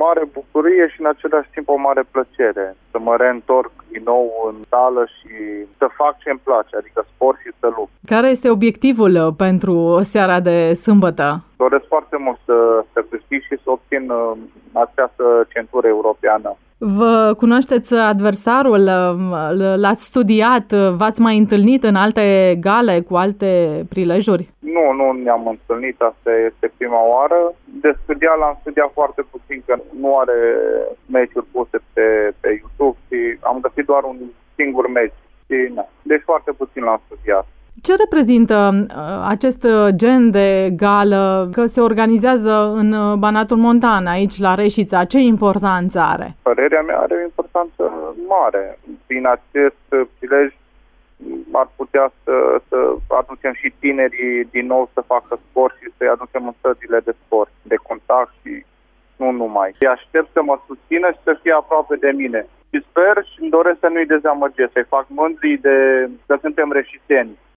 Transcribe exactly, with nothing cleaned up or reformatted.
mare bucurie și în același timp o mare plăcere să mă reîntorc din nou în sală și să fac ce-mi place, adică sport și să lupt. Care este obiectivul pentru seara de sâmbătă? Doresc foarte mult să, să câștig și să obțin uh, această centură europeană. Vă cunoașteți adversarul? L-ați studiat? V-ați mai întâlnit în alte gale cu alte prilejuri? Nu, nu ne-am întâlnit, asta este prima oară. De studiat l-am studiat foarte puțin, că nu are meciuri puse pe, pe YouTube și am găsit doar un singur meci. Și, na, deci foarte puțin l-am studiat. Ce reprezintă acest gen de gală, că se organizează în Banatul Montan, aici la Reșița? Ce importanță are? Părerea mea are o importanță mare. Prin acest prilej ar putea să, să aducem și tinerii din nou să facă sport și să-i aducem în stădile de sport, de contact și nu numai. Îi aștept să mă susțină și să fie aproape de mine. Și sper și îmi doresc să nu-i dezamăgesc, să-i fac mândri de că suntem reșiteni.